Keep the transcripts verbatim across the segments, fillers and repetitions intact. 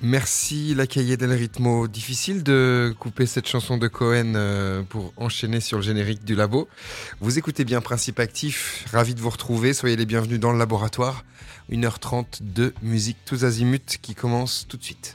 Merci la Cahier del Ritmo. Difficile de couper cette chanson de Cohen euh, pour enchaîner sur le générique du labo. Vous écoutez bien Principe Actif, ravi de vous retrouver. Soyez les bienvenus dans le laboratoire. une heure trente de musique tous azimuts qui commence tout de suite.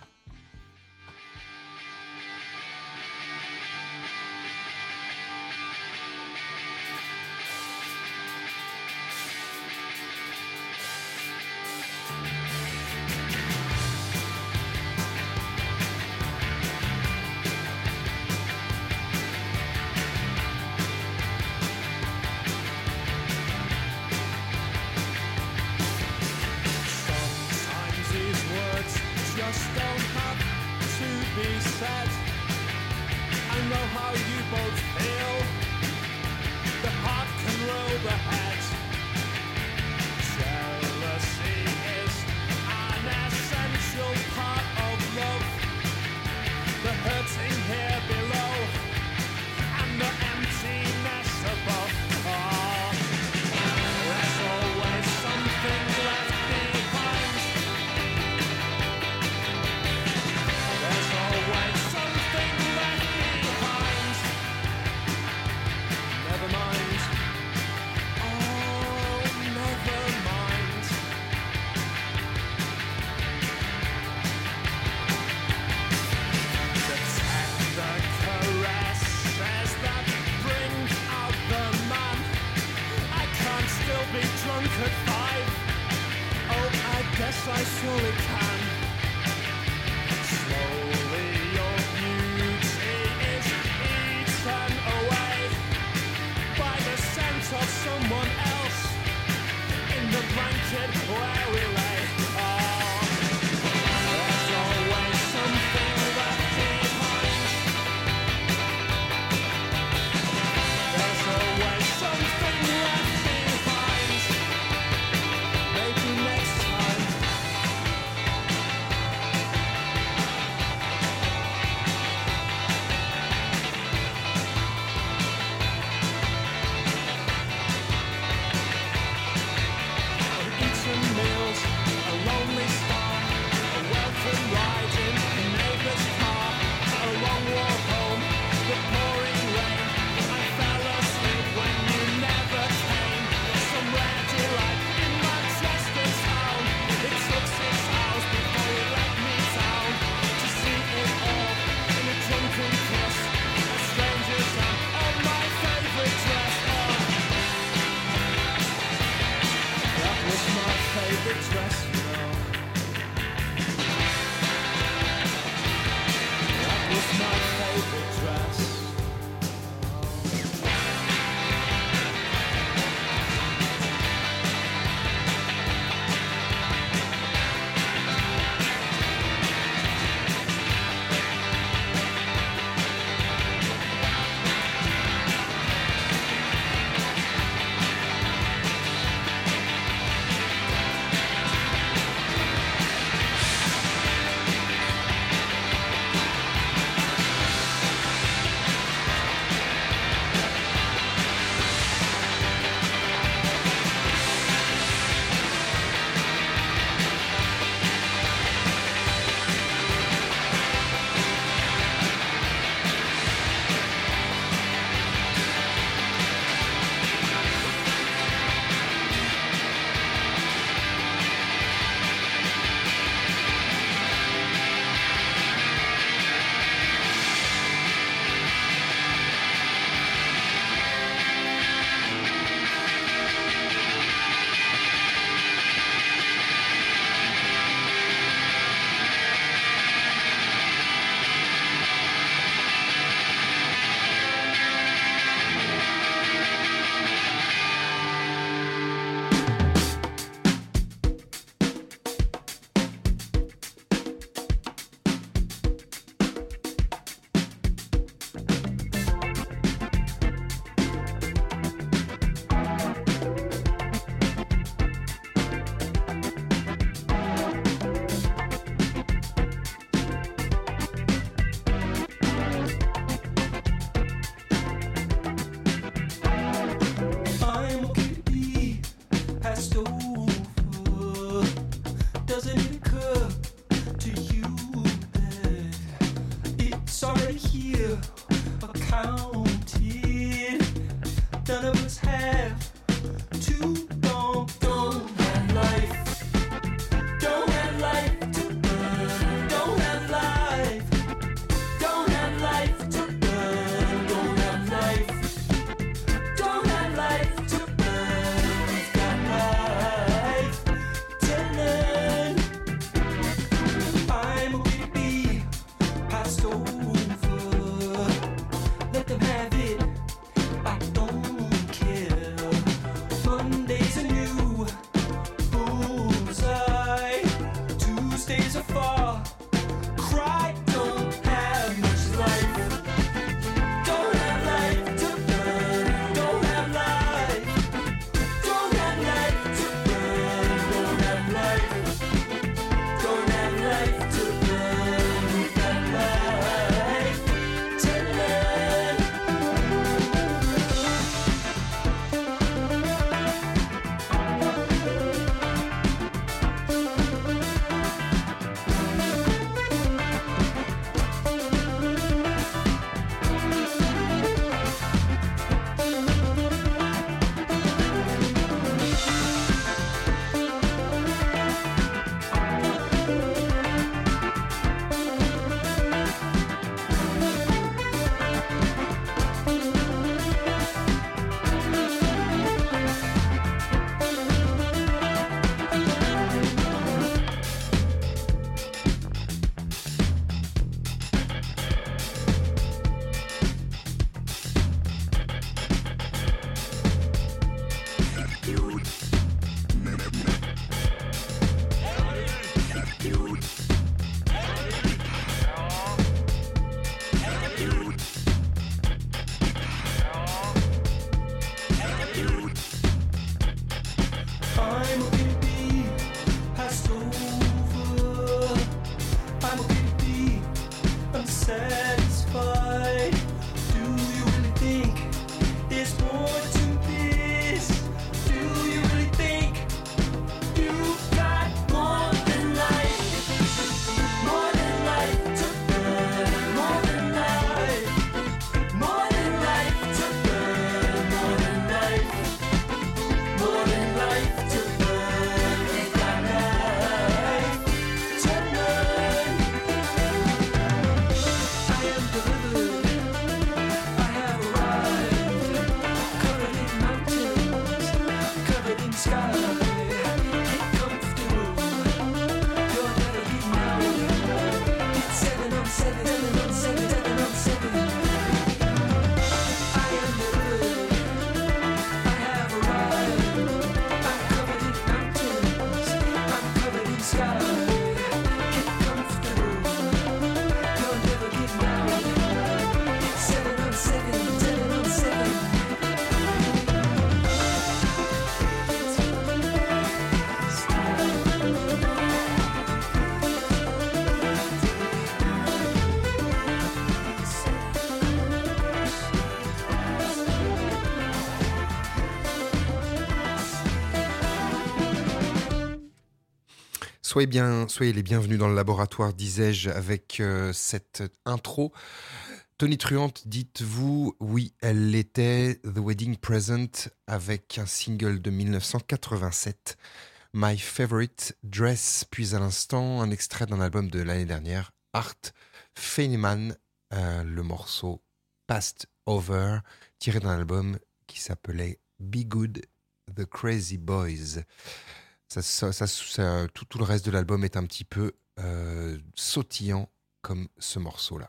Soyez bien, soyez les bienvenus dans le laboratoire, disais-je, avec euh, cette intro. Tony Truant, dites-vous, oui, elle l'était, The Wedding Present, avec un single de dix-neuf cent quatre-vingt-sept, My Favorite Dress, puis à l'instant, un extrait d'un album de l'année dernière, Art Feynman, euh, le morceau Passed Over, tiré d'un album qui s'appelait Be Good, The Crazy Boys. Ça, ça, ça, ça, tout, tout le reste de l'album est un petit peu euh, sautillant comme ce morceau-là.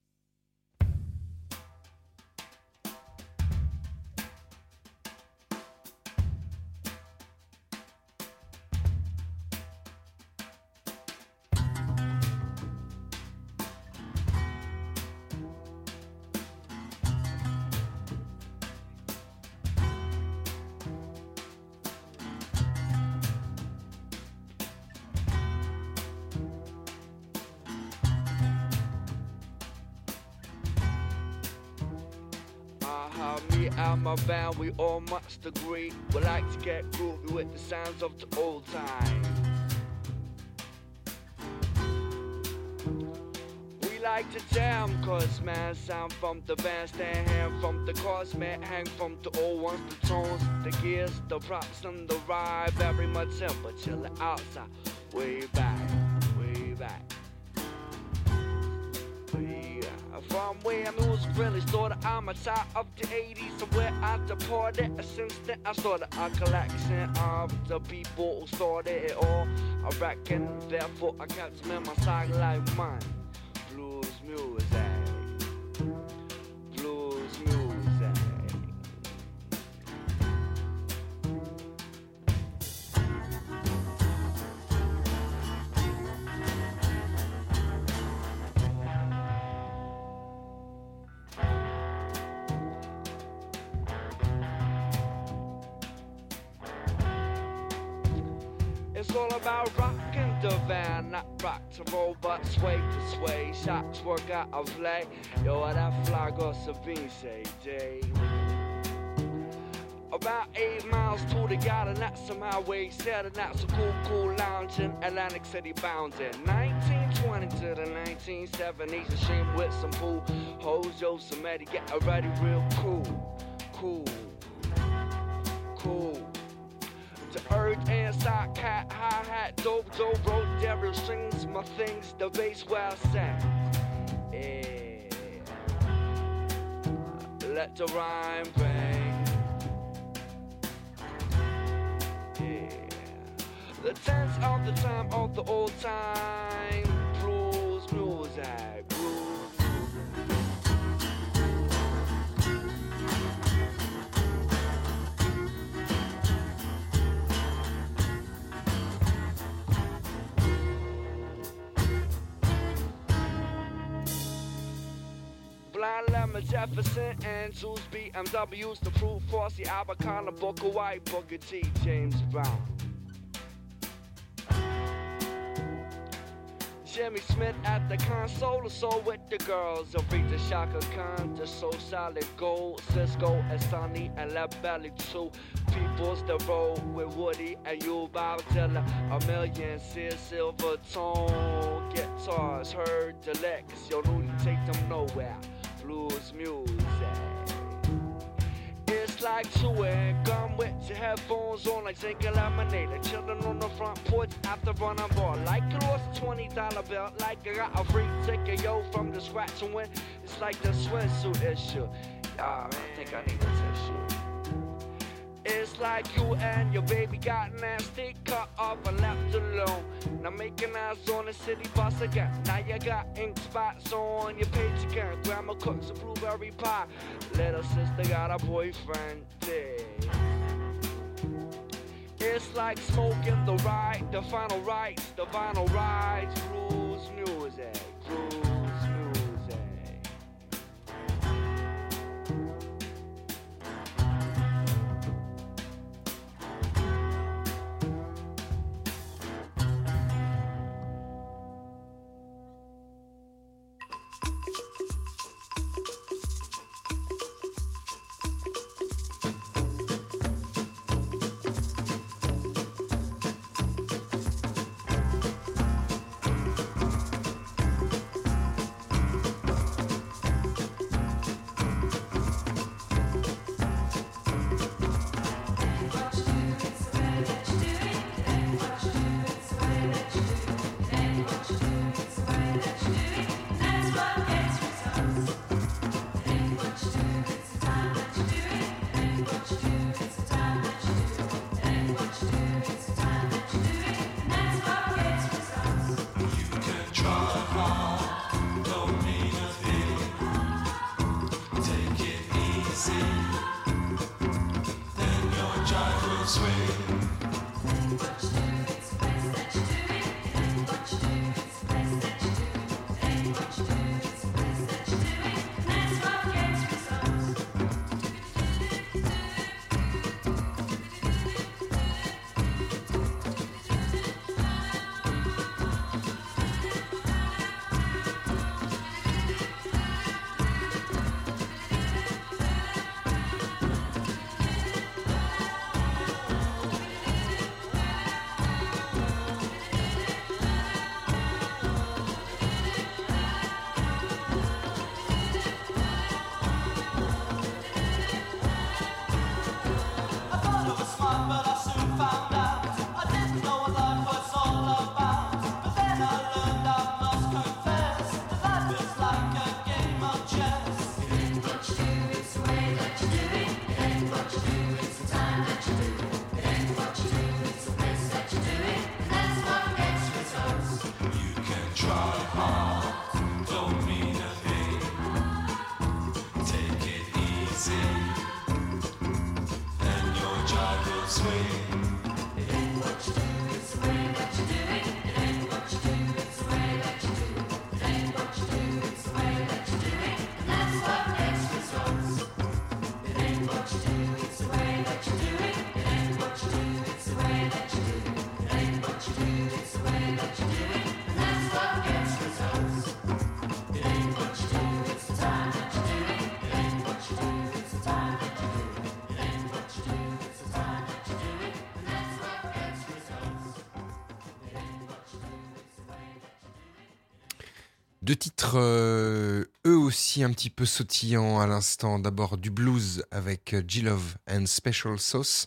My band, we all must agree. We like to get groovy with the sounds of the old time. We like to jam, cause man, sound from the bandstand, hand from the cosmet, hang from the old ones, the tones, the gears, the props, and the ride. Very much simple, chill outside, way back, way back. From where music really started, I'm a child of the eighties, so where I departed. Since then I started a collection of the people who started it all. I reckon, therefore I kept them in my side like mine. Blues music, blues music. It's all about rockin' the van, not rock to roll, but sway to sway. Shots work out of play. Yo, what that flag or Sabine say, Dave? About eight miles to the garden, that's some highway set, and that's a cool, cool lounging. Atlantic City bounding. nineteen twenty to the nineteen seventies, a shame with some pool. Hoes, yo, somebody get ready real cool, cool, cool. The earth inside cat, hi-hat, dope, dope, road, devil strings, my things, the bass where I sat. Yeah. Let the rhyme bang. Yeah. The tense of the time of the old time. Blues, music, blues. Blind Lemon, Jefferson, and Zeus, B M Ws, the proof, Fossey, Albacana, Booker White, Booker T, James Brown. Jimmy Smith at the console, so with the girls, Aretha, Shaka Khan, the So Solid Gold, Cisco, and Sonny, and Left Belly too. People's the road with Woody and you, Bob Dylan, a million, Sid Silver tone, guitars, heard the licks, yo, Louie, take them nowhere. Blues music. It's like chewing gum with your headphones on, like drinking lemonade, like chilling on the front porch after running ball. Like you lost a twenty dollar bill, like you got a free ticket, yo, from the scratch and win. It's like the swimsuit issue. Ah, man, I think I need a tissue. It's like you and your baby got nasty, cut off and left alone. Now making eyes on the city bus again. Now you got ink spots on your page again. Grandma cooks a blueberry pie. Little sister got a boyfriend, yeah. It's like smoking the ride, the final rites, the vinyl rides. Blues music, blues music. Deux titres, euh, eux aussi un petit peu sautillants à l'instant. D'abord du blues avec G-Love and Special Sauce.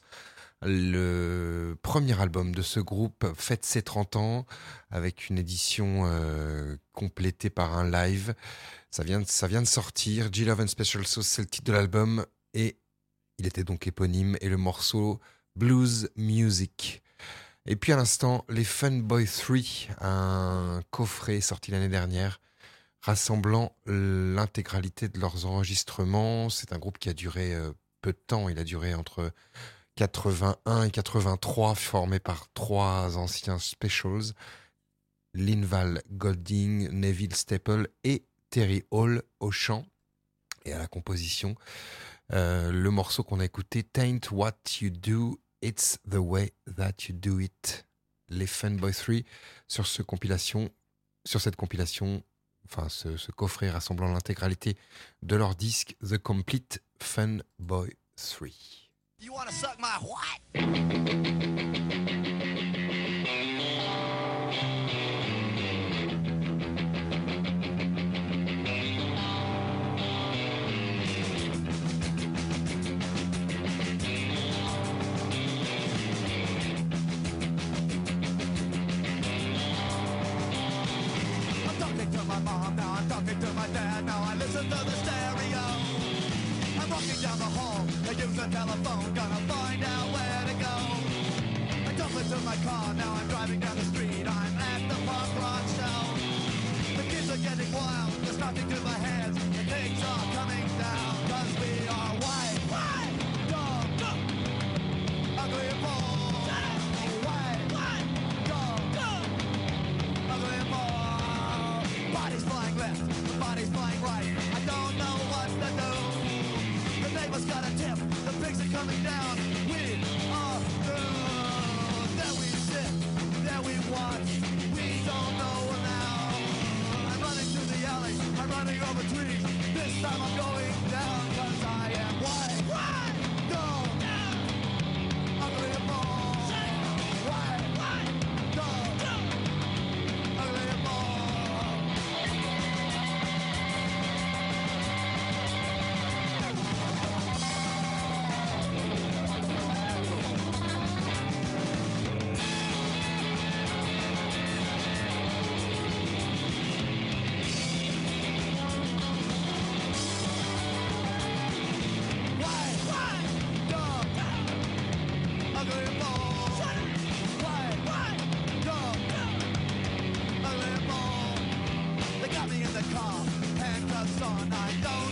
Le premier album de ce groupe fête ses trente ans avec une édition euh, complétée par un live. Ça vient, de, ça vient de sortir. G-Love and Special Sauce, c'est le titre de l'album et il était donc éponyme. Et le morceau Blues Music. Et puis à l'instant, les Fun Boy trois, un coffret sorti l'année dernière, rassemblant l'intégralité de leurs enregistrements. C'est un groupe qui a duré euh, peu de temps. Il a duré entre quatre-vingt-un et quatre-vingt-trois, formé par trois anciens specials, Linval Golding, Neville Staple et Terry Hall au chant et à la composition. Euh, le morceau qu'on a écouté, Taint What You Do, It's the Way That You Do It. Les Fun Boy trois sur, ce compilation, sur cette compilation, enfin ce, ce coffret rassemblant l'intégralité de leur disque The Complete Fun Boy trois. You wanna suck my what? The telephone, gonna find out where to go. I jump into my car, now I'm driving down the street. I'm at the punk rock show. The kids are getting wild, there's nothing to my hands. The things are coming down, cause we are white, white, dumb, dumb, ugly and poor. White, white, dumb, dumb, ugly and poor. Bodies flying left, the bodies flying right. I don't know what to do. The neighbor's got a tip. The pigs are coming down. We are through. There we sit, there we watch. We don't know now. I'm running through the alley. I'm running over trees. This time I'm going down, cause I am white. White, dumb, ugly and poor. White, white, dumb, ugly and poor.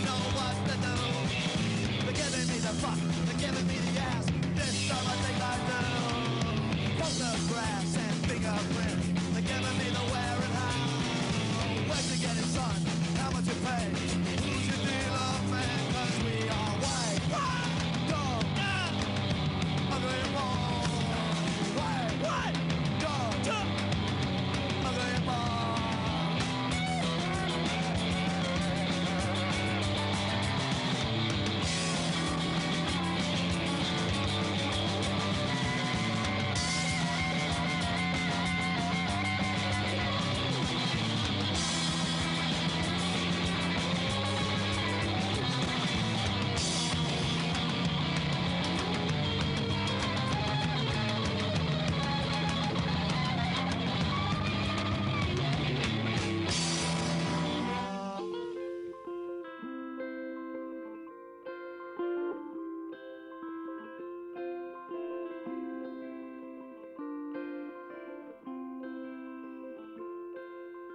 They're giving me the fuck, they're giving me the ass. This time I think I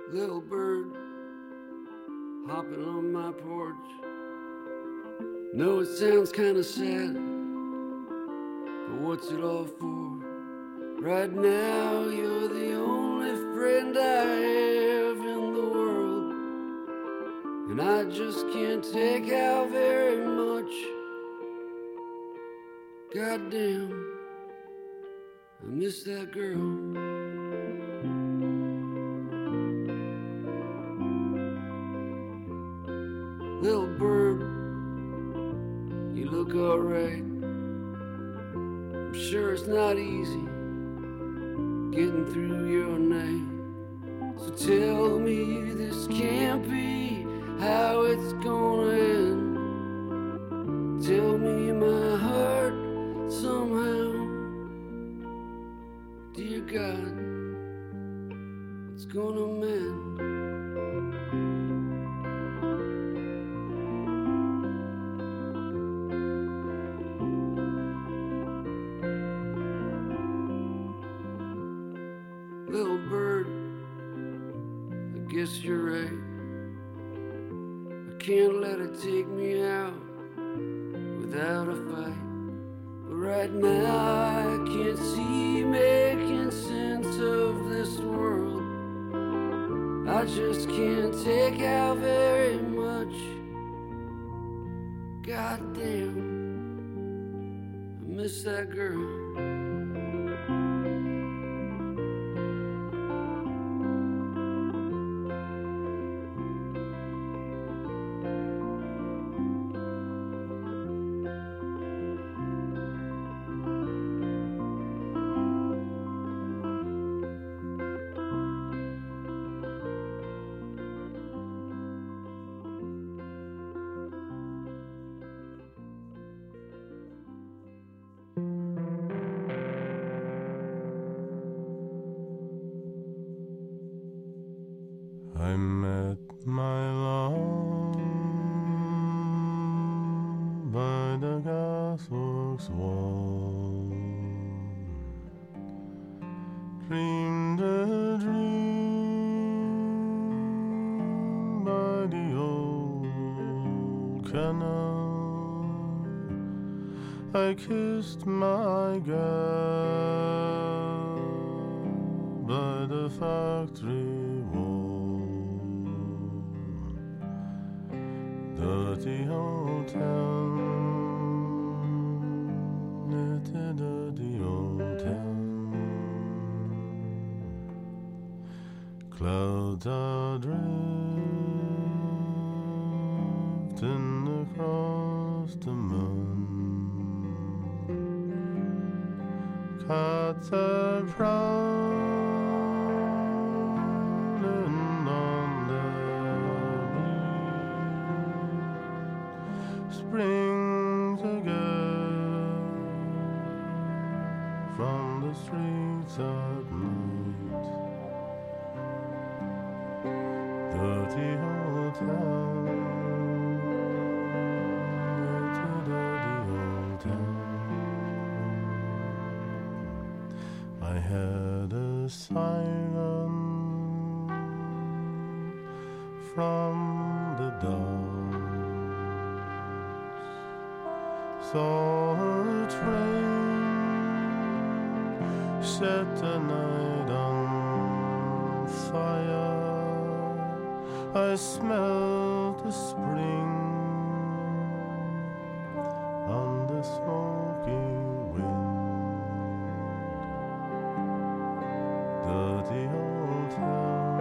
Little bird hopping on my porch. No, it sounds kinda sad, but what's it all for? Right now you're the only friend I have in the world, and I just can't take out very much. Goddamn, I miss that girl. Little bird, you look alright. I'm sure it's not easy getting through your night. So tell me this can't be how it's gonna end. Tell me my heart somehow, dear God, it's gonna mend. Little bird, I guess you're right. I can't let it take me out without a fight. But right now I can't see making sense of this world. I just can't take out very much. Goddamn, I miss that girl. I met my love by the gasworks wall, dreamed a dream by the old canal. I kissed my gal by the factory wall. Dirty old town, it's a dirty old town. Clouds are drifting across the moon. Cats are prowling on the beach. Springs again from the streets at night. Dirty old town, it's a dirty old town. I had a siren from the docks, saw a train set the night on fire. I smelled the spring on the smoky wind. Dirty old town,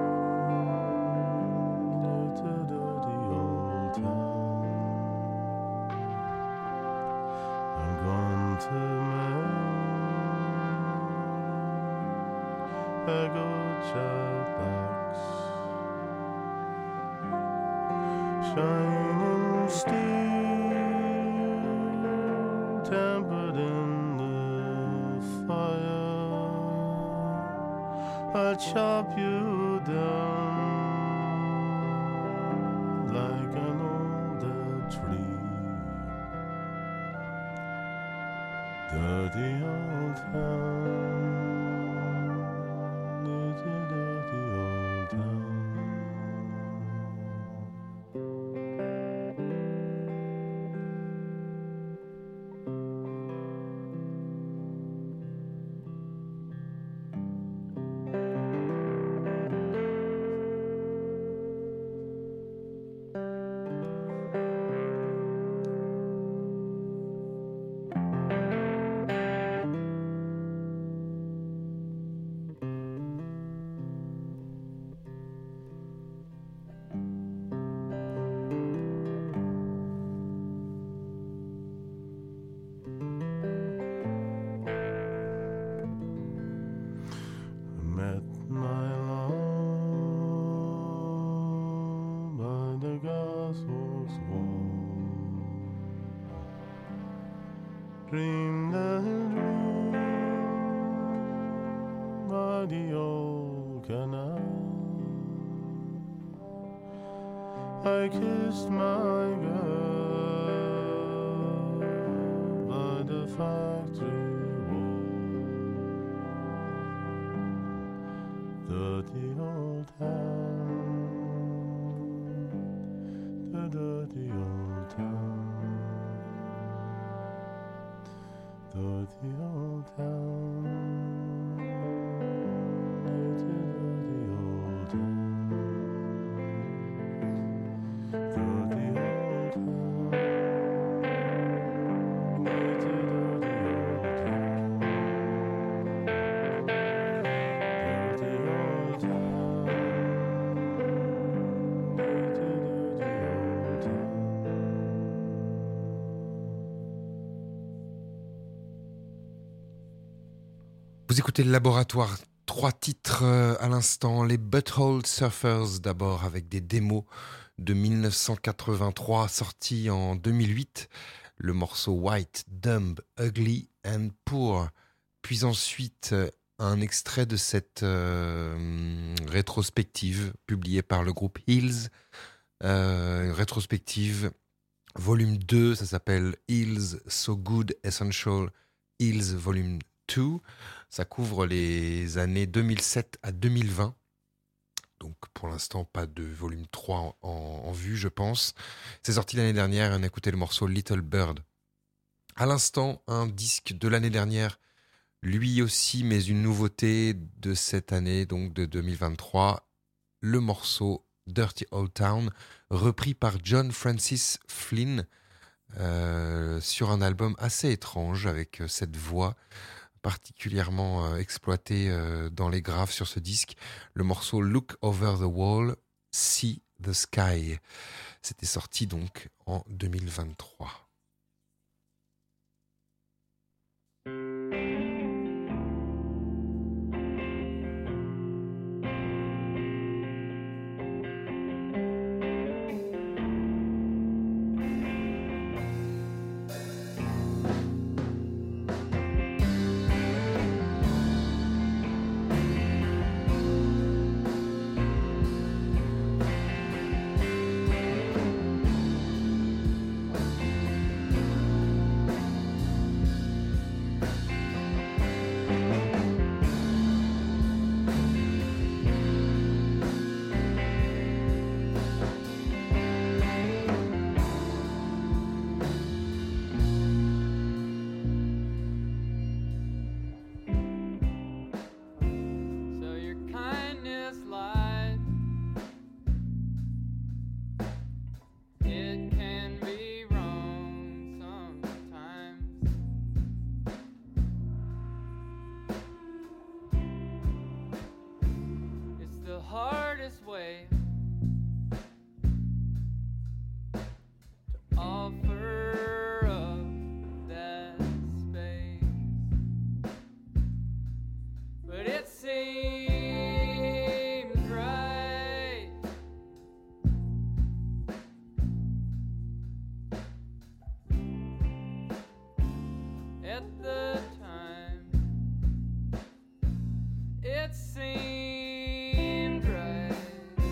it's a dirty old town. I'm going to make a good jukebox, shining steel, tempered in the fire. I'll chop you down like an old dead tree. Dirty old town, it's a dirty old town. dream the dream by the old canal. I kissed my girl by the factory wall. Dirty old town, the dirty old town, dirty old town, it's a dirty old town. Vous écoutez le Laboratoire, trois titres euh, à l'instant, les Butthole Surfers d'abord avec des démos de dix-neuf cent quatre-vingt-trois sortis en deux mille huit, le morceau White, Dumb, Ugly and Poor, puis ensuite euh, un extrait de cette euh, rétrospective publiée par le groupe Hills, euh, une rétrospective volume deux, ça s'appelle Hills So Good Essential Hills Volume deux. Ça couvre les années deux mille sept à deux mille vingt. Donc pour l'instant, pas de volume trois en, en, en vue, je pense. C'est sorti l'année dernière et on a écouté le morceau Little Bird. À l'instant, un disque de l'année dernière, lui aussi, mais une nouveauté de cette année, donc de deux mille vingt-trois. Le morceau Dirty Old Town, repris par John Francis Flynn euh, sur un album assez étrange avec cette voix particulièrement euh, exploité euh, dans les graves sur ce disque, le morceau Look Over the Wall, See the Sky. C'était sorti donc en deux mille vingt-trois. hardest way to offer up that space, but it seems right at the time. It seemed right.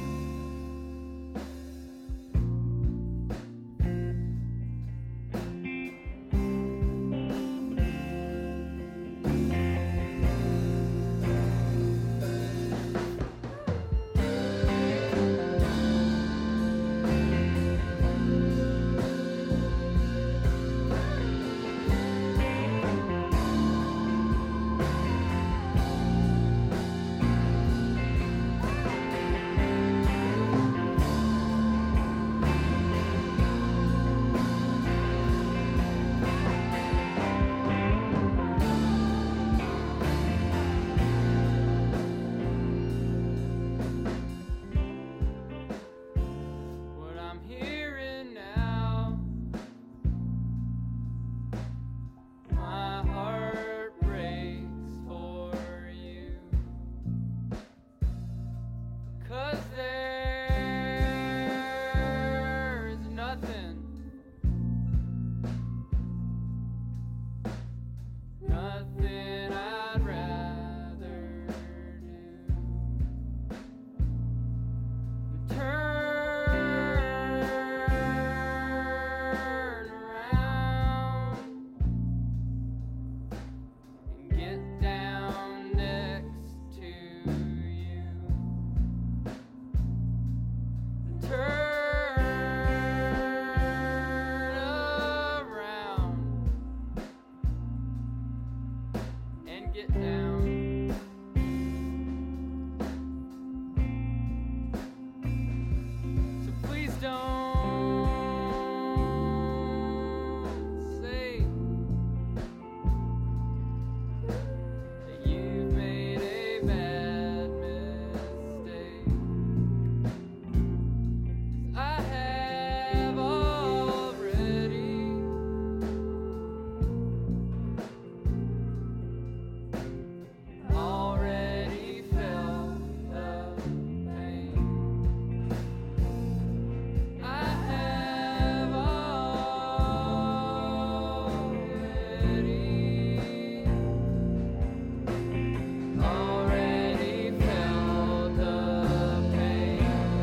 nothing I'd rather do. Turn around and get down next to you. Turn around and get down. So please don't say that you've made a bad mistake. I have already. Already felt the pain. I have already, already felt the pain.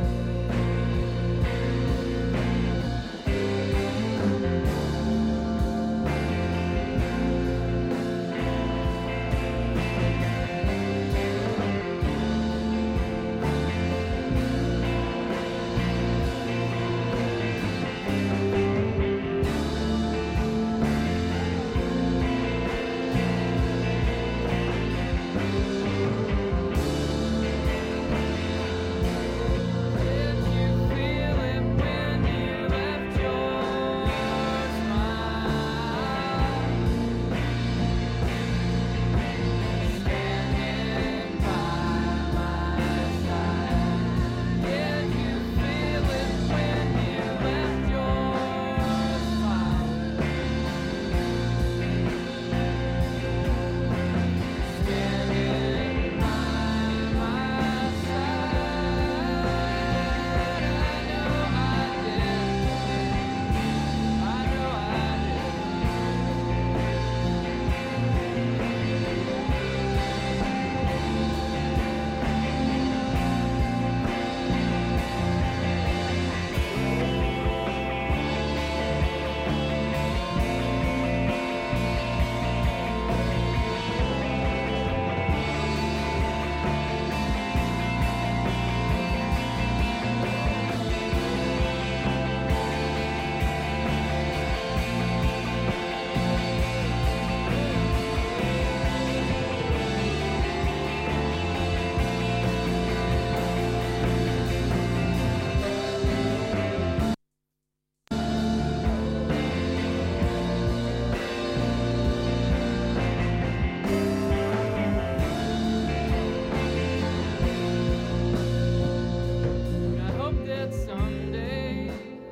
Did you feel it when you left your smile? Standing by my side. Did you feel it when you left your smile? Standing by my side. I know I did. I know I did. I hope that someday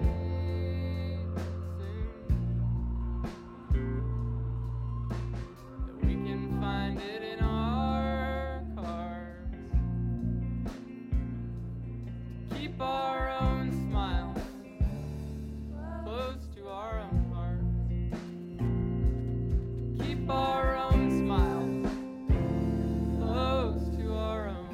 soon that we can find it in our cards. Keep our own smiles close to our own hearts. Keep our own smiles close to our own hearts.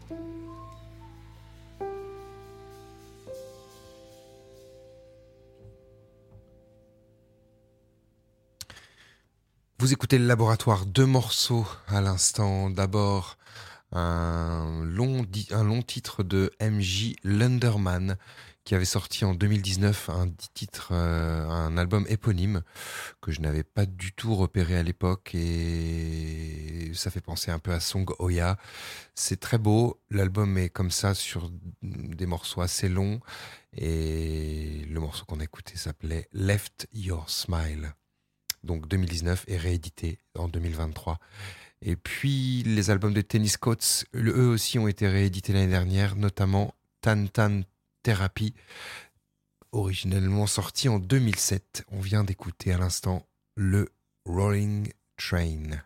Vous écoutez le Laboratoire, deux morceaux à l'instant. D'abord, un long, di- un long titre de M J Lunderman qui avait sorti en deux mille dix-neuf un titre, euh, un album éponyme que je n'avais pas du tout repéré à l'époque et ça fait penser un peu à Song Oya. C'est très beau, l'album est comme ça sur des morceaux assez longs et le morceau qu'on a écouté s'appelait Left Your Smile. Donc deux mille dix-neuf et réédité en deux mille vingt-trois. Et puis les albums de Tennis Coats, eux aussi ont été réédités l'année dernière, notamment Tan Tan Therapy, originellement sorti en deux mille sept. On vient d'écouter à l'instant le Rolling Train.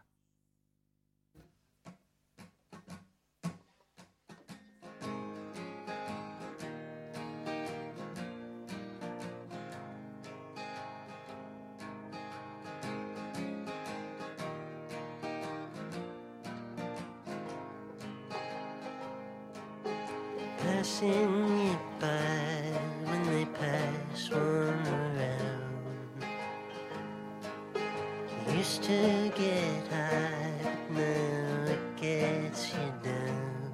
Passing it by when they pass one around. Used to get high, but now it gets you down.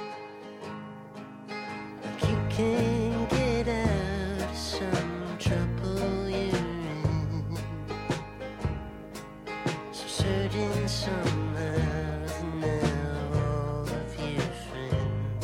Like you can get out of some trouble you're in. So certain somehow now all of your friends.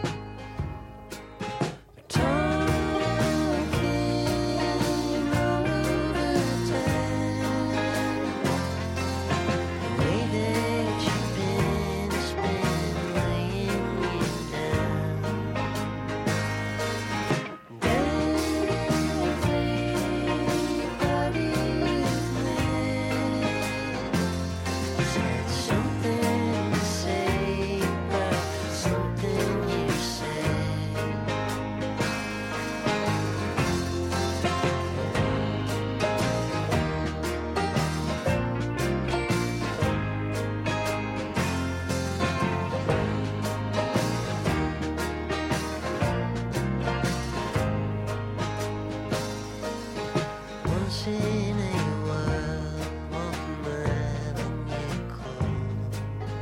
Once in a while, walking around and you're cold.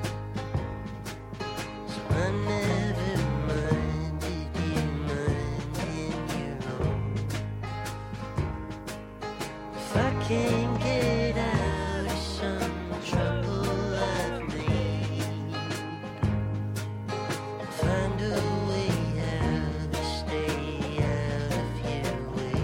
So I never minded you minding your own. If I can get out of some trouble I've made, find a way out to stay out of your way.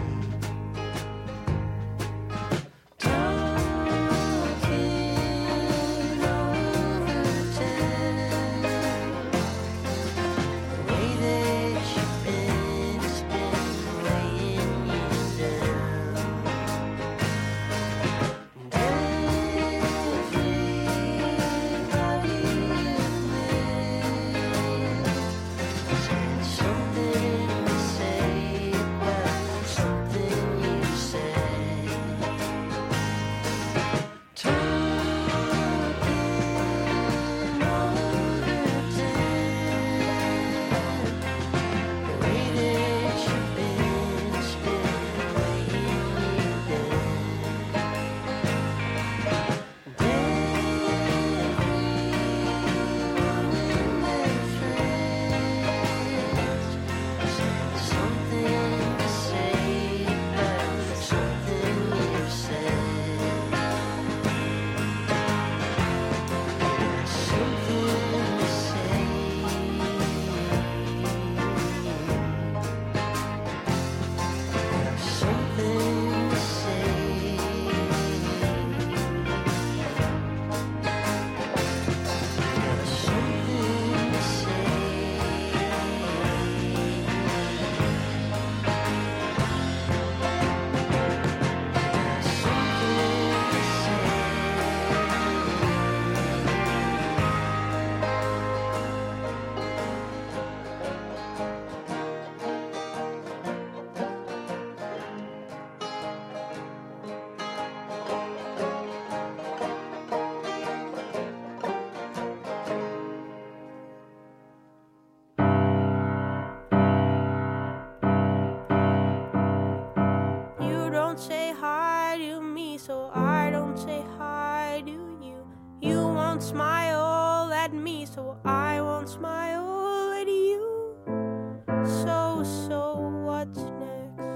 won't smile at you. So, so, what's next?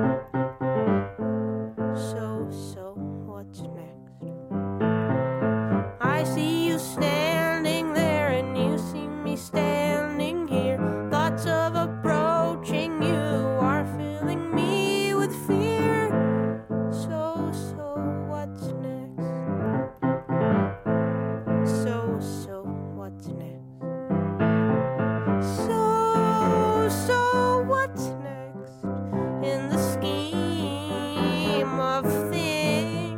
So, so, what's next? I see you standing there and you see me standing here. Thoughts of approaching you are filling me with fear. So, so, what's next? So, so, what's next? So, so, what's next in the scheme of things?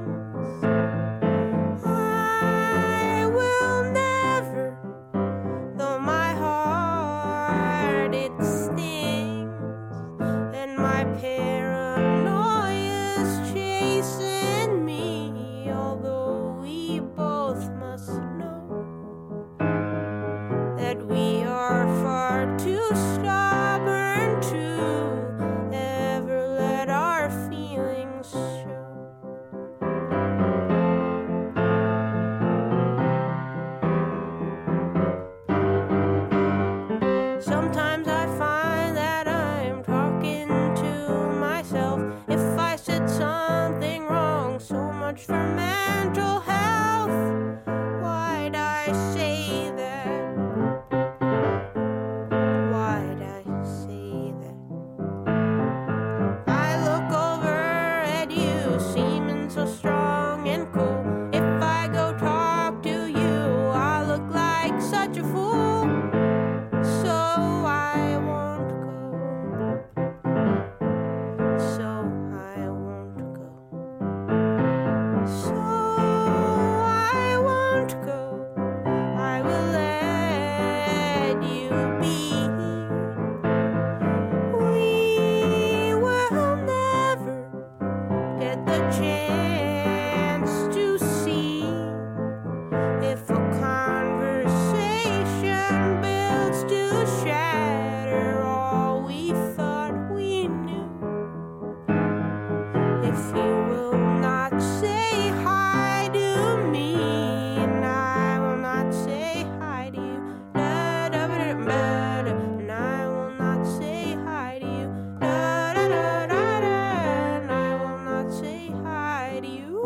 I will never, though my heart it stings, and my paranoia's chasing me, although we both must know that we are far too stubborn to ever let our feelings show. Sometimes I find that I'm talking to myself. If I said something wrong, so much for mental health. Why'd I say that? Why'd I say that? I look over at you, seeming so strong and cool. If I go talk to you, I look like such a fool. So I won't go. So I won't go. So I won't go. I will let you be. We will never get the chance to see if a conversation builds to shatter all we thought we knew. If you will not say hi to me, and I will not say hi to you, da, da, ba, da, ba, da, and I will not say hi to you, da, da, da, da, da, and I will not say hi to you.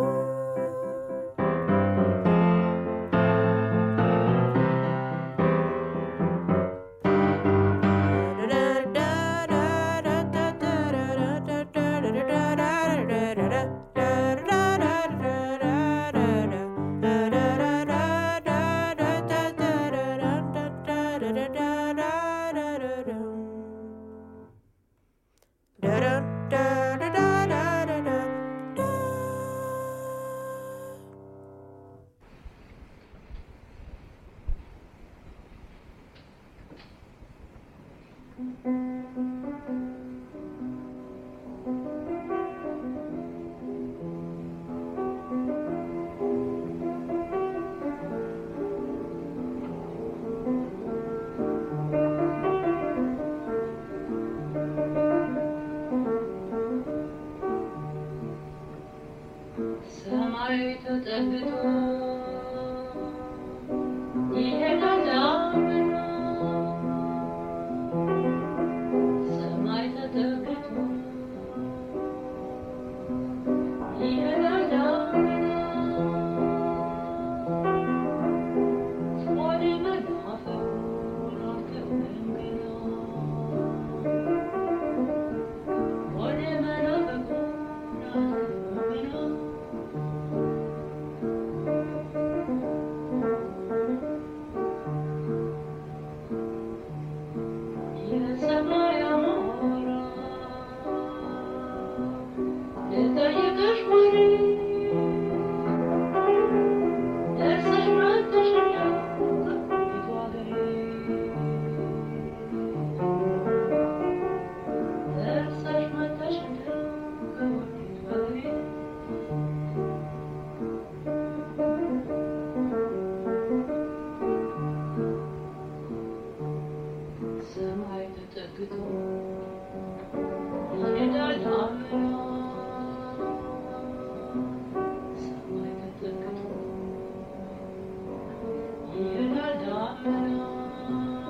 ሰማይ ተጠግቶ ይሄዳል ደመና ሰማይ ተጠግቶ ይሄዳል ደመና ወደ መናፈቅ ናፍቀኝ ገና ወደ መናፈቅ ናፍቀኝ ገና የሰማይ አሞራ ልጠይቅሽ ወሬ ደርሰሽ መጥተሽኛል ከፊቱ አገሬ ደርሰሽ መጥተሽኛል ከፊቱ አገሬ ሰማይ ተጠግቶ ይሄዳል ደመና ሰማይ ተጠግቶ ይሄዳል ደመና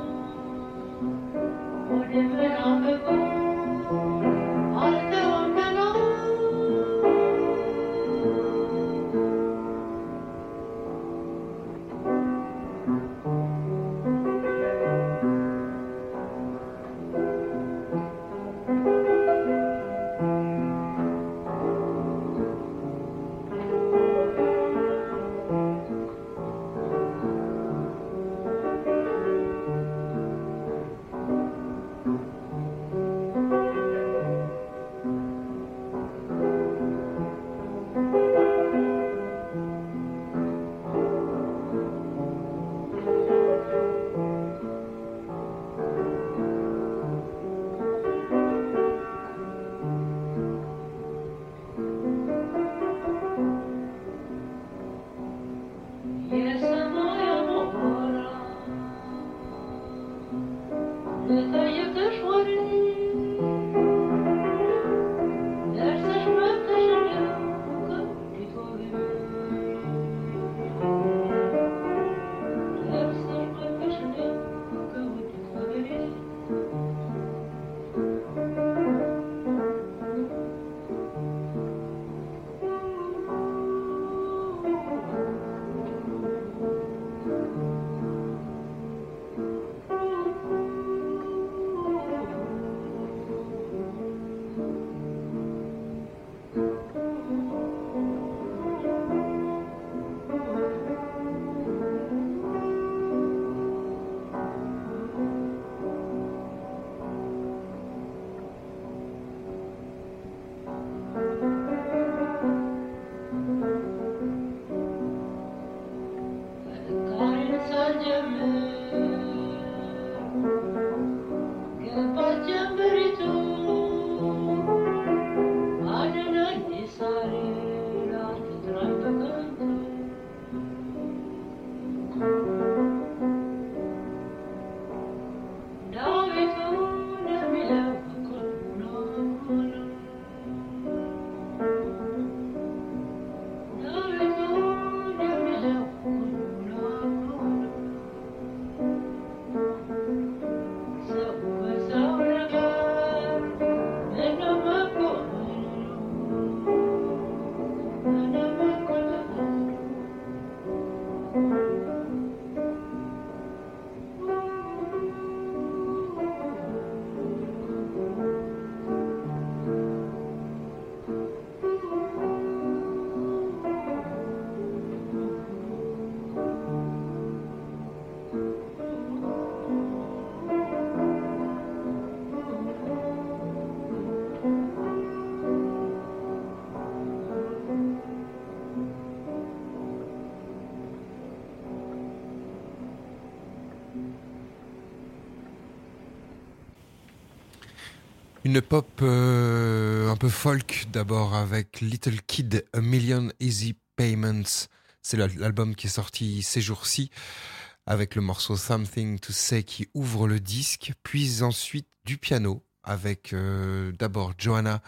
Une pop euh, un peu folk d'abord avec Little Kid, A Million Easy Payments. C'est l'album qui est sorti ces jours-ci avec le morceau Something to Say qui ouvre le disque. Puis ensuite du piano avec euh, d'abord Johanna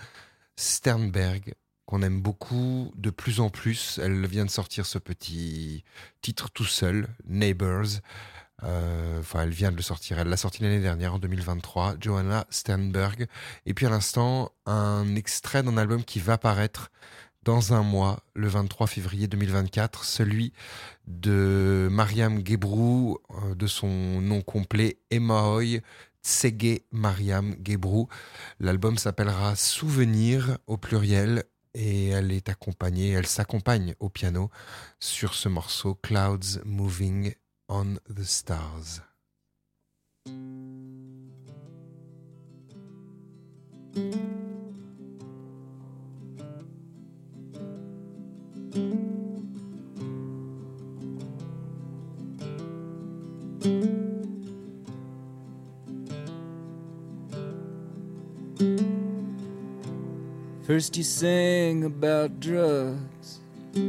Sternberg qu'on aime beaucoup de plus en plus. Elle vient de sortir ce petit titre tout seul, Neighbors. Euh, enfin, elle vient de le sortir. Elle l'a sorti l'année dernière, en deux mille vingt-trois. Johanna Sternberg. Et puis à l'instant, un extrait d'un album qui va paraître dans un mois, le vingt-trois février deux mille vingt-quatre, celui de Mariam Gebrou, euh, de son nom complet, Emahoy Tsege Mariam Gebrou. L'album s'appellera Souvenir au pluriel. Et elle est accompagnée, elle s'accompagne au piano sur ce morceau Clouds Moving on the Stars. First you sang about drugs,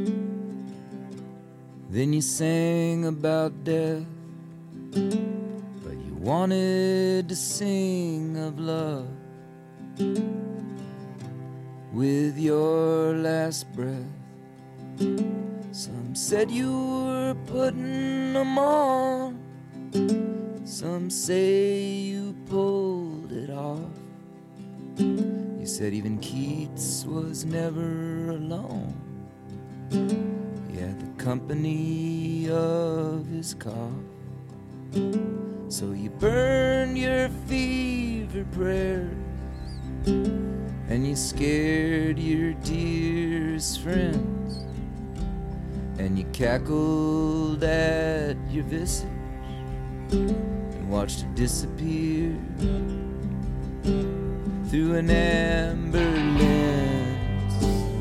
then you sang about death, but you wanted to sing of love with your last breath. Some said you were putting them on, some say you pulled it off. You said even Keats was never alone. He had the company of his cough. So you burned your fevered prayers, and you scared your dearest friends, and you cackled at your visage and watched it disappear through an amber lens.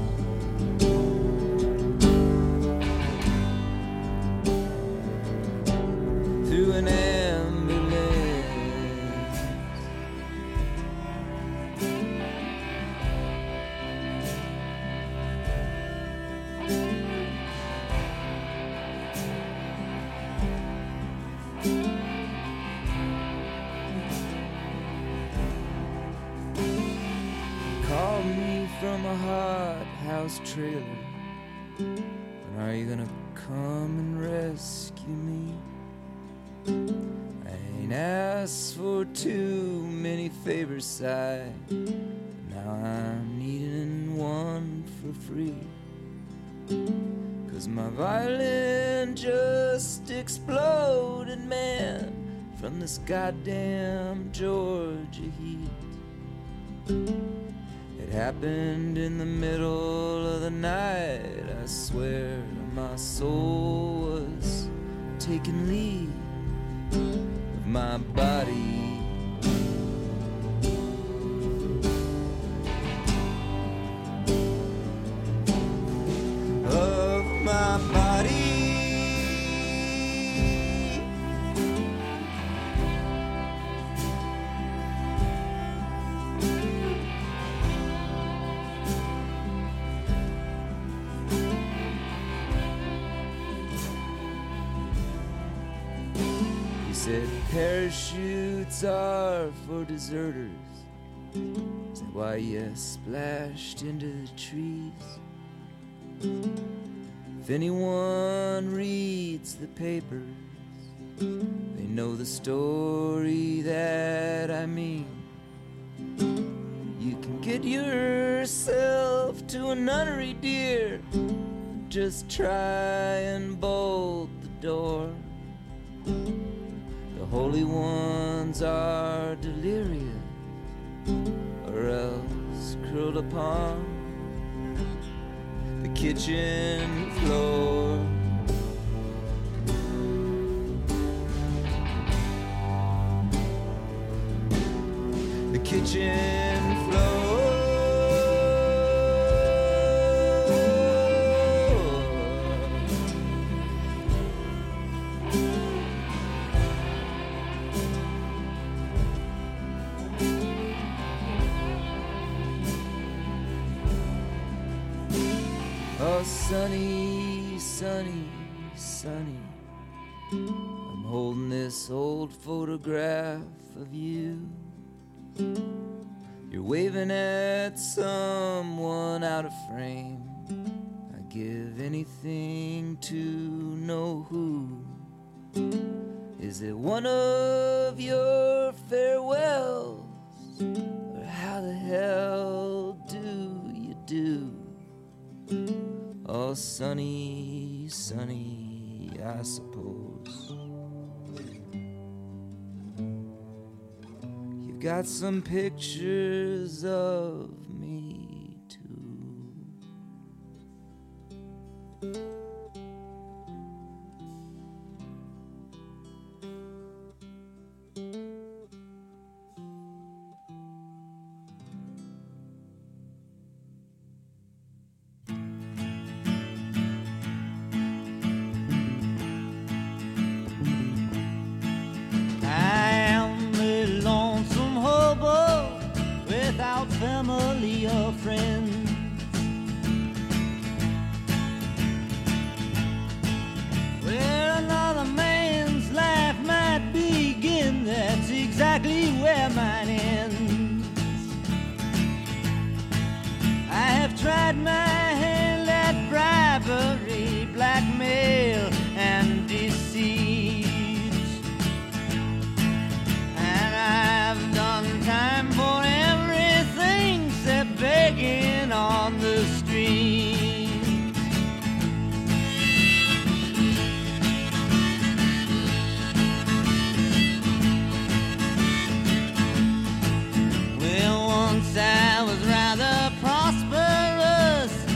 Through an amber lens. from a hot house trailer. When are you gonna come and rescue me? I ain't asked for too many favors, Si. Now I'm needing one for free. Cause my violin just exploded, man, from this goddamn Georgia heat. It happened in the middle of the night. I swear my soul was taking lead of my body. Of my body. He said parachutes are for deserters. Is that why you splashed into the trees? If anyone reads the papers, they know the story that I mean. You can get yourself to a nunnery, dear. Just try and bolt the door. The holy ones are delirious, or else curled upon the kitchen floor. The kitchen floor. Oh, sunny, sunny, sunny, I'm holding this old photograph of you. You're waving at someone out of frame. I'd give anything to know who. Is it one of your farewells? Or how the hell do you do? Oh, sunny, sunny, I suppose. You've got some pictures of me too. Family or friends, where another man's life might begin, that's exactly where mine ends. I have tried my hand at bribery, blackmail, and deceit, and I've done time for everything except begging on the street. Well, once I was rather prosperous,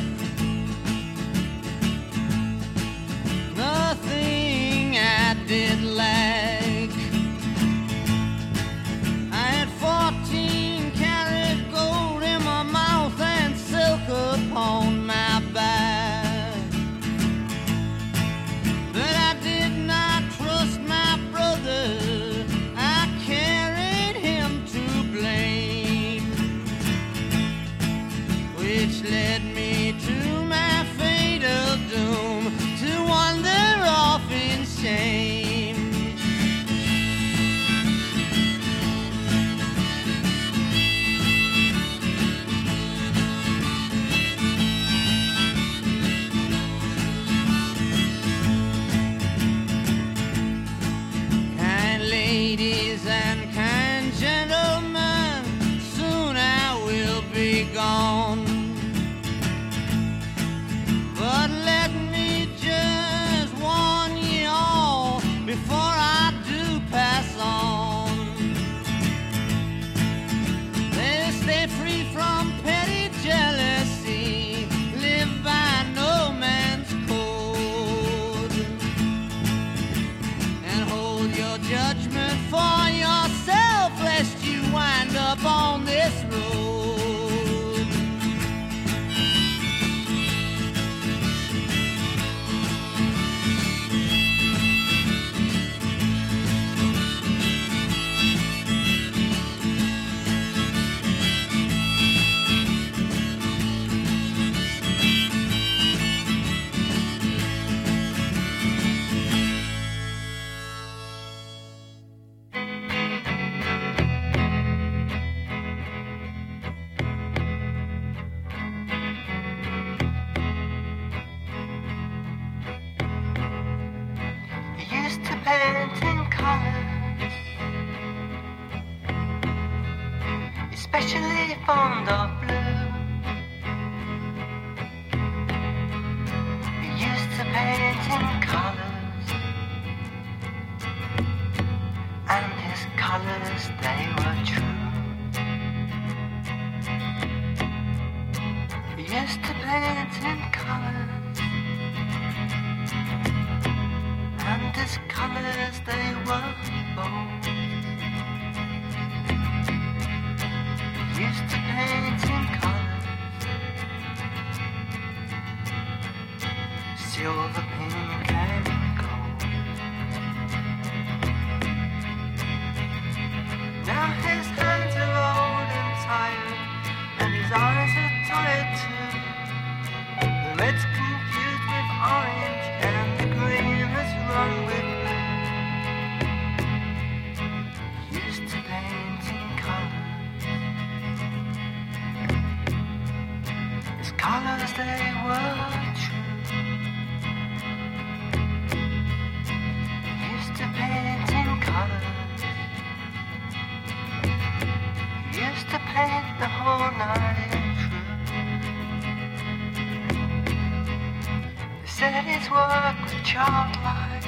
Gentlemen, soon I will be gone. But let me just warn ye all before I do pass on. They stay free from petty jealousy, live by no man's code, and hold your judgment for yourself lest you wind up on this road. Used to paint in colors, especially fond of blue. Used to paint in colors, and his colors, they were true. Used to paint in colors, and his colors, they were bold. Used to paint in colors, silver, pink, and gold. Now his hands are old and tired, and his eyes are tired too. The red's confused with orange, and the green has run with blue. Used to paint in colors, his colors, they were true. Used to paint in colors, used to paint the whole night through. They said his work was childlike.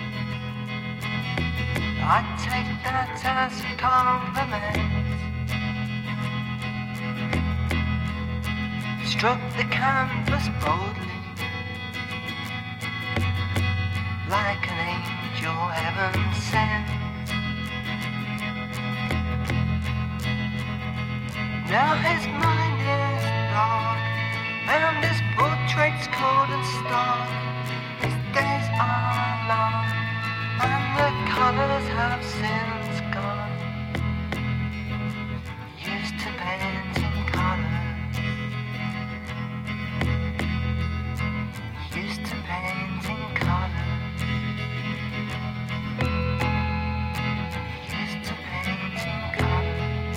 I'd take that as a compliment. Struck the canvas boldly, like an angel heaven sent. Now his mind is dark, and his portrait's cold and stark. His days are long, and the colors have since gone. Used to paint in colors, used to paint in colors, used to paint in colors.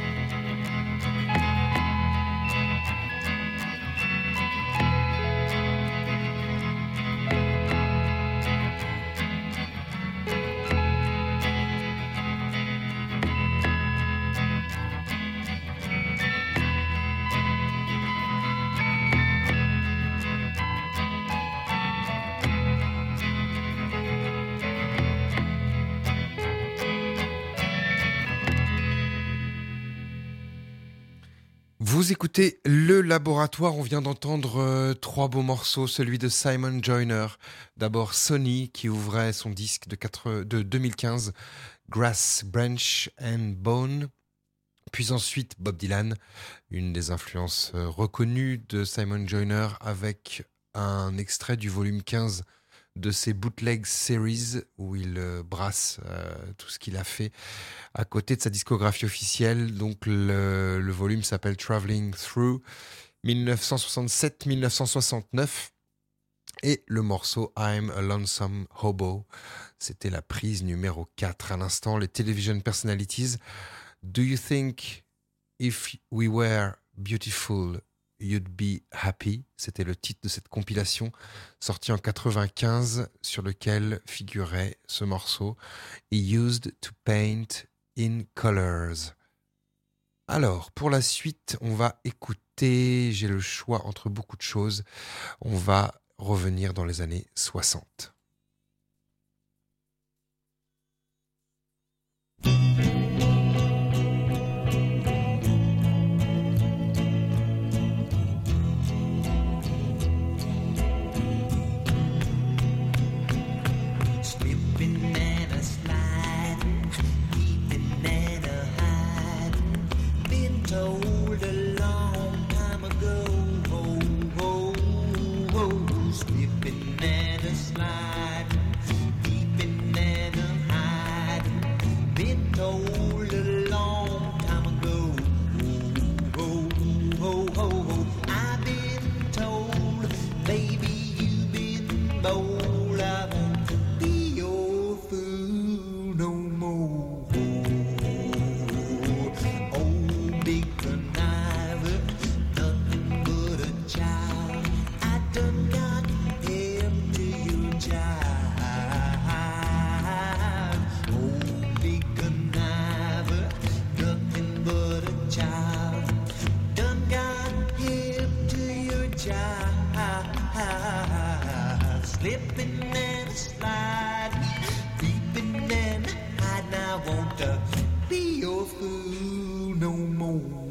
Vous écoutez Le Laboratoire, on vient d'entendre euh, trois beaux morceaux, celui de Simon Joyner. D'abord Sonny qui ouvrait son disque de, quatre, de deux mille quinze, Grass, Branch and Bone. Puis ensuite Bob Dylan, une des influences euh, reconnues de Simon Joyner, avec un extrait du volume quinze de ses Bootleg Series où il euh, brasse euh, tout ce qu'il a fait à côté de sa discographie officielle. Donc le, le volume s'appelle Traveling Through dix-neuf cent soixante-sept à dix-neuf cent soixante-neuf et le morceau I'm a Lonesome Hobo, c'était la prise numéro quatre. À l'instant, les Television Personalities, Do You Think If We Were Beautiful You'd Be Happy, c'était le titre de cette compilation sortie en quatre-vingt-quinze sur lequel figurait ce morceau. He used to paint in Colors. Alors, pour la suite, on va écouter, j'ai le choix entre beaucoup de choses, on va revenir dans les années soixante. Told a long time ago, oh, oh, oh, slipping and a sliding, peeping and a hiding. Been told a long time ago, oh, oh, oh, oh, oh. I've been told, baby, you've been bold. I won't be your fool no more. Slipping and sliding, peeping and hiding. I won't uh, be your fool no more.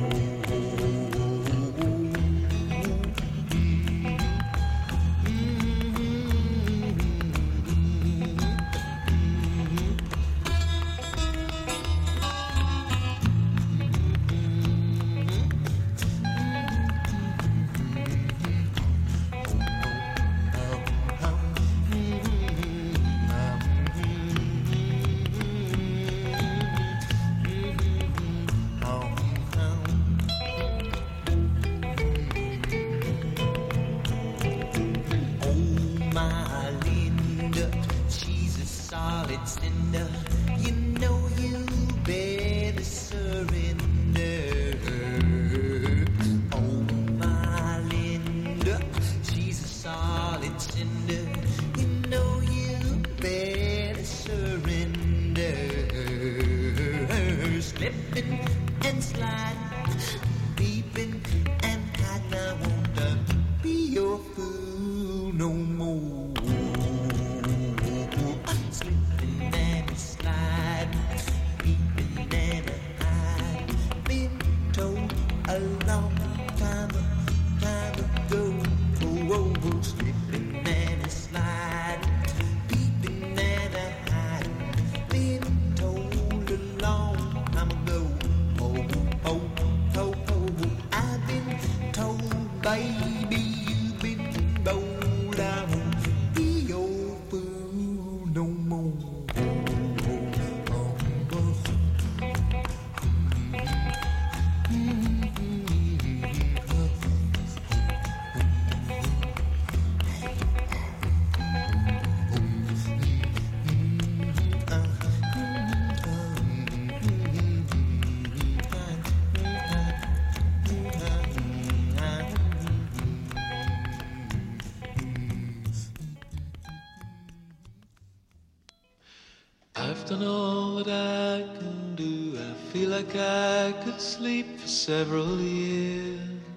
I've done all that I can do. I feel like I could sleep for several years.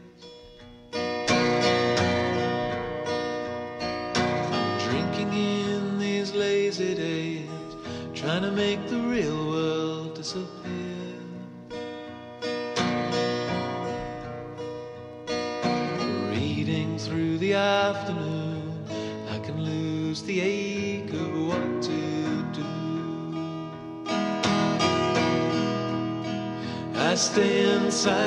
I'm drinking in these lazy days, trying to make the real world disappear. Reading through the afternoon, I can lose the ache of what to do. I stay inside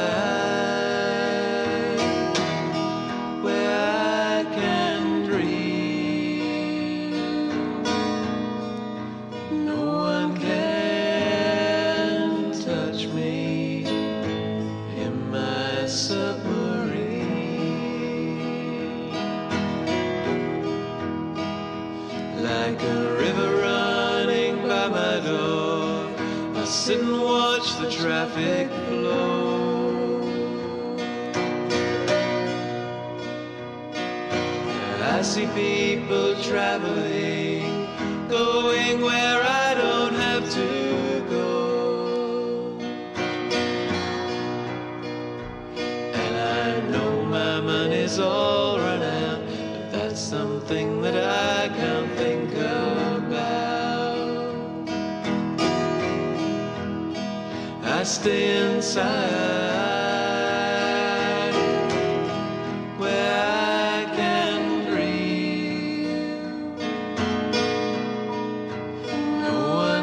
where I can dream. No one can touch me in my submarine. Like a river running by my door, I sit and watch the traffic flow. I see people traveling, going where I don't have to go. I stay inside where I can breathe. No one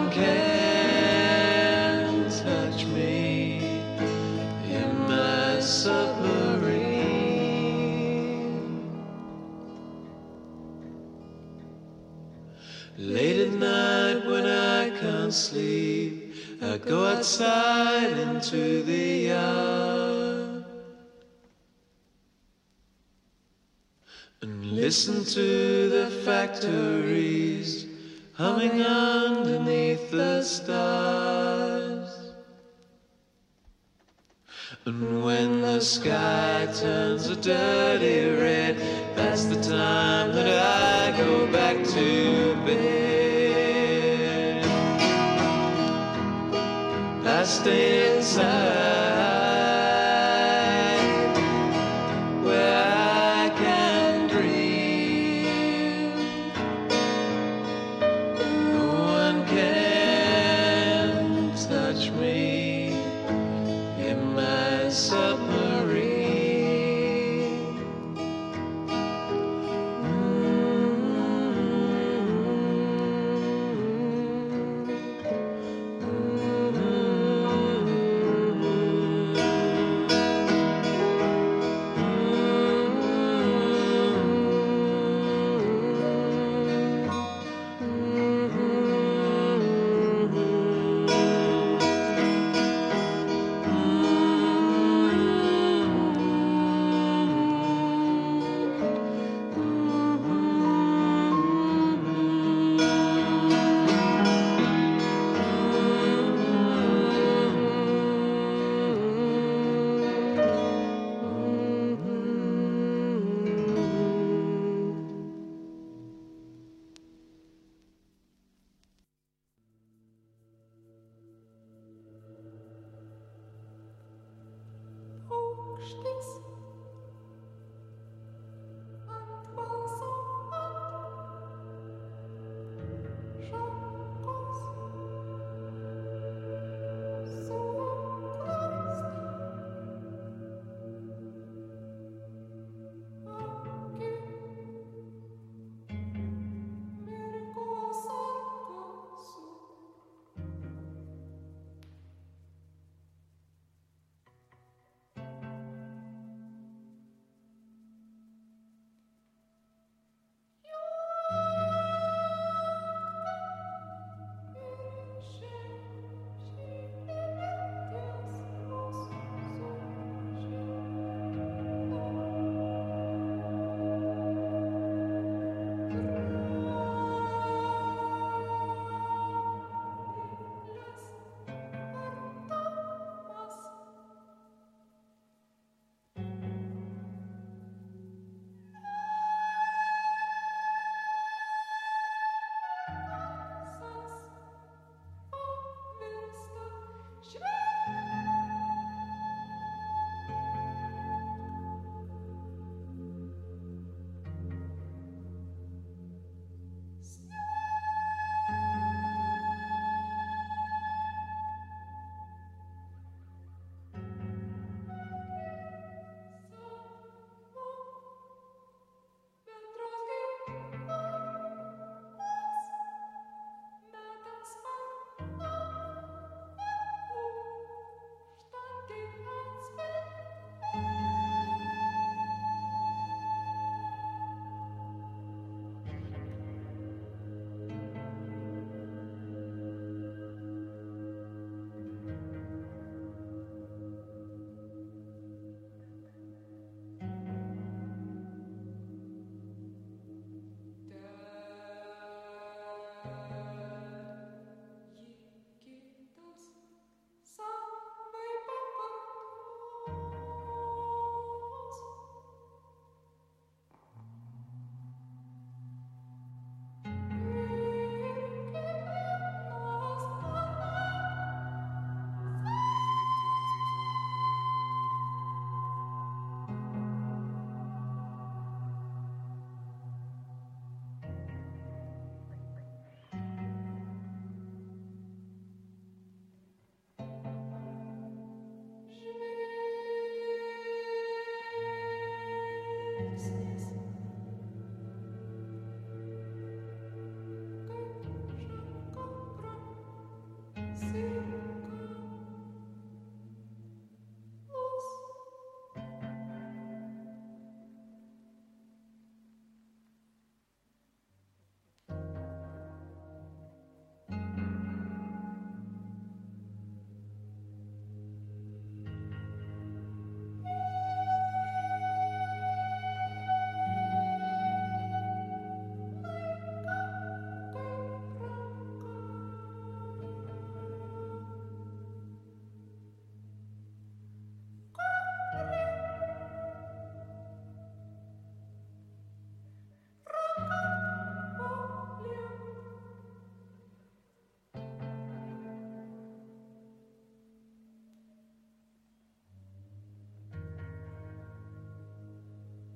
can touch me in my submarine. Late at night when I can't sleep, I go outside into the yard and listen to the factories humming underneath the stars. And when the sky turns a dirty red, that's the time that I go back to bed. I stay inside where I can dream. No one can touch me in my submarine. Mm-hmm.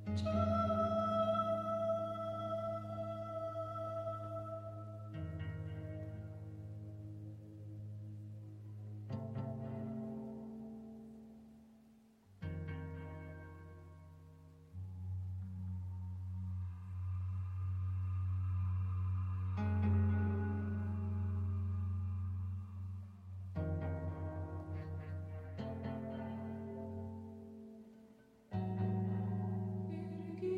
Give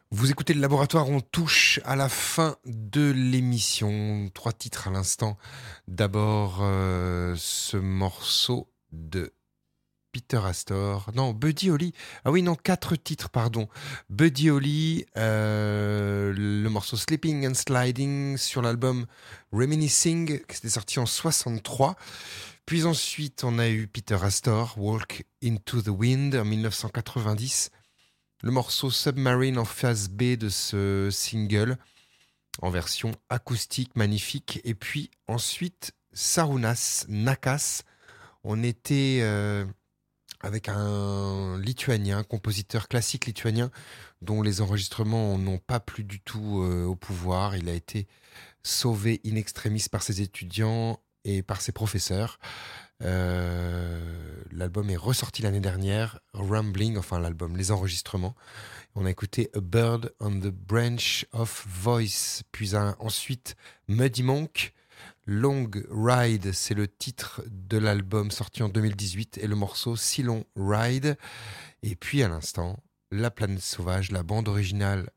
Vous écoutez le laboratoire, on touche à la fin de l'émission. Trois titres à l'instant. D'abord, euh, ce morceau de Peter Astor. Non, Buddy Holly. Ah oui, non, quatre titres, pardon. Buddy Holly, euh, le morceau Slipping and Sliding sur l'album Reminiscing, qui était sorti en soixante-trois. Puis ensuite, on a eu Peter Astor, Walk into the Wind en dix-neuf cent quatre-vingt-dix. Le morceau Submarine en phase B de ce single, en version acoustique magnifique. Et puis ensuite, Šarūnas Nakas. On était euh, avec un lituanien, compositeur classique lituanien, dont les enregistrements n'ont pas plu du tout euh, au pouvoir. Il a été sauvé in extremis par ses étudiants et par ses professeurs. Euh, l'album est ressorti l'année dernière, Rumbling, enfin l'album, les enregistrements. On a écouté A Bird on the Branch of Voice, puis un, ensuite Muddy Monk, Long Ride, c'est le titre de l'album sorti en deux mille dix-huit, et le morceau Si Long Ride. Et puis à l'instant, La Planète Sauvage, la bande originale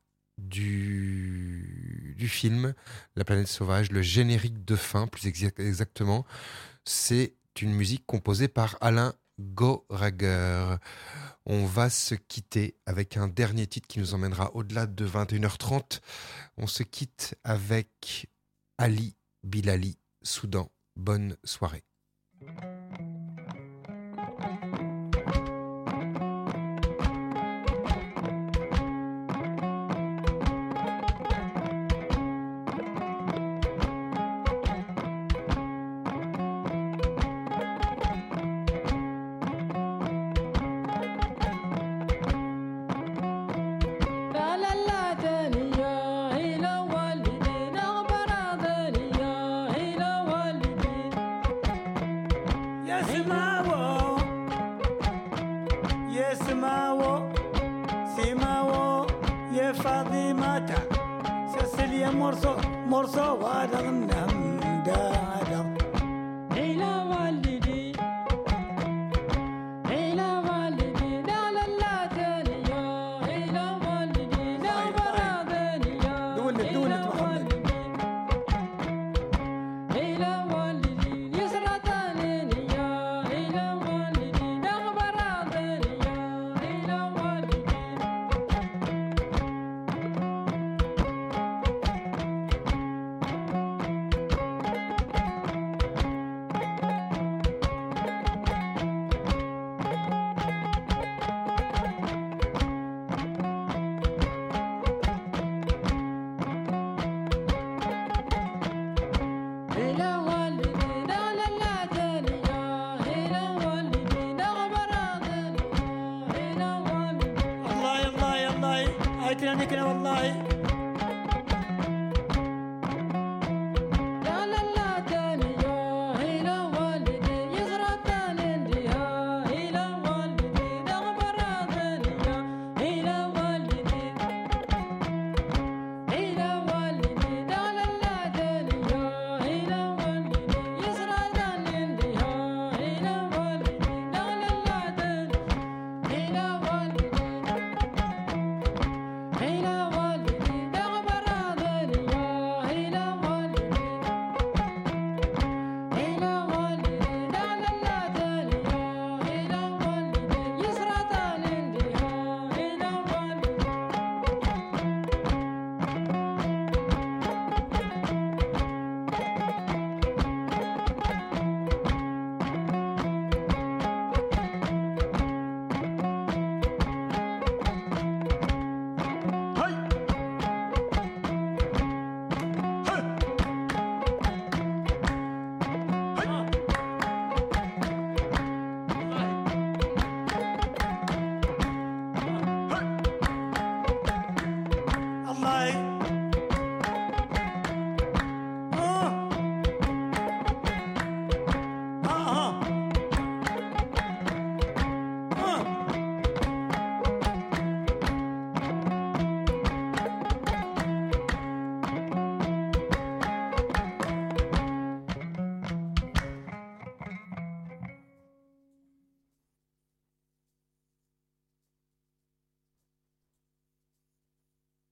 du, du film La Planète Sauvage, le générique de fin, plus exact, exactement, c'est une musique composée par Alain Goraguer. On va se quitter avec un dernier titre qui nous emmènera au-delà de vingt et une heures trente. On se quitte avec Ali Bilali, Soudan. Bonne soirée. والله